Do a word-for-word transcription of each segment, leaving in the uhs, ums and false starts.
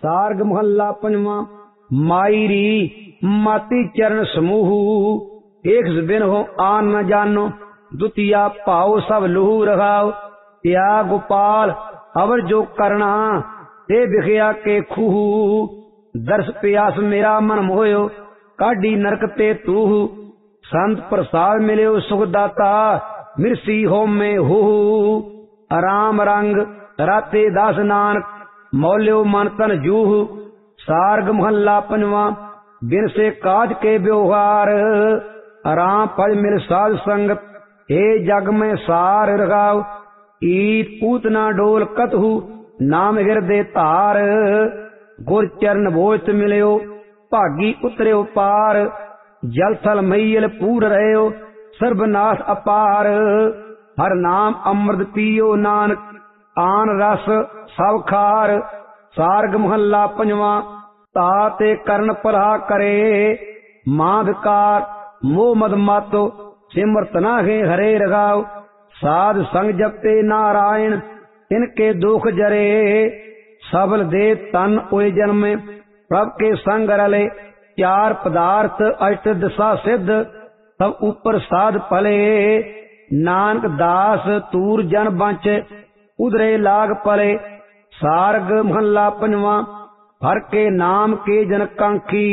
सार्ग महला पंजवा। माई री माती चरण समूह, एक बिन हो आन न जानो, द्वितीया पाओ सब लूहू रखाओ। त्या गोपाल अवर जो करना, ते बिखया के खूह। दर्श प्यास मेरा मन मोयो, काढ़ी नरक ते तूह। संत प्रसाद मिले सुखदाता, मिर्सी हो में हो। आराम रंग राते दास नानक, मौल्यो मन तन जूह। सार्ग महला पंजवा। बिन से काज के व्यवहार, आराम फल मिल साध संगत। हे जग में सार रखाओ, ईट पूतना डोल कतहु, नाम हृदय तार। गुर चरण भोजत मिलियो, भागी उतरियो पार। जल थल मैयल पूर रहो, सर्वनाश अपार। हर नाम अमृत पियो नानक, आन रस सब खार। सार्ग महला पंजवा। ताते करण परा करे, मां विकार मोह मद मातो। सिमरत ना है हरे रखाओ, साध संग जपते नारायण, इनके दुख जरे। सबल दे तन ओए जन्मे, प्रभ के संग रले। चार पदार्थ अष्ट दशा सिद्ध, सब ऊपर साध पले। नानक दास तूर जन बंच, उधरे लाग पले। सार्ग महला पंजवा। हर के नाम के जन कांखी,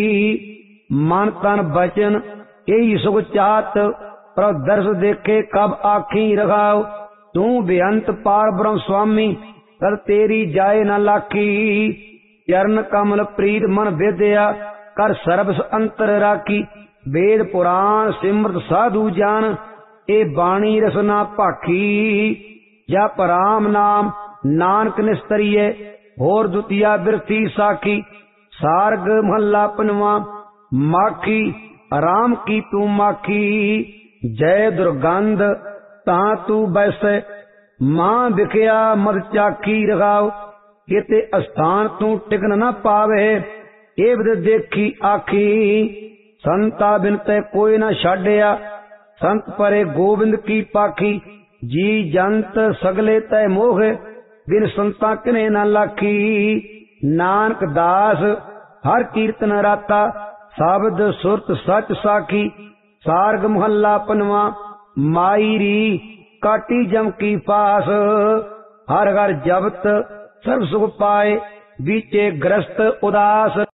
मन तन बचन यही सुख चात। प्रभ दर्श देखे कब आखी रखाओ, तू बेअंत पार ब्रह्म स्वामी, कर तेरी जाए न लाखी। चरण कमल प्रीत मन विद्या, कर सर्वस अंतर राखी। वेद पुराण सिमरत साधु जान, ए बाणी रसना भाखी। जप राम नाम नानक निस्तरिय, होर द्वितीया बिरथी साखी। सार्ग महला पंजवा। माखी राम की तू माखी, जय दुर्गंध ता तू बैस। मां बिखया मद चाखी रखाओ, किते अस्थान तू टिकन न पावे। ए विद देखी आखी, संता बिन ते कोई न छाड़िया। संत परे गोविंद की पाखी, जी जंत सगले तय मोह। बिन संता किने न लाखी। नानक दास हर कीर्तन राता, शब्द सुरत सच साखी। सार्ग महला पंजवा। माई री काटी जम की पास, हर हर जबत सर्व सुख पाए। बीचे ग्रस्त उदास।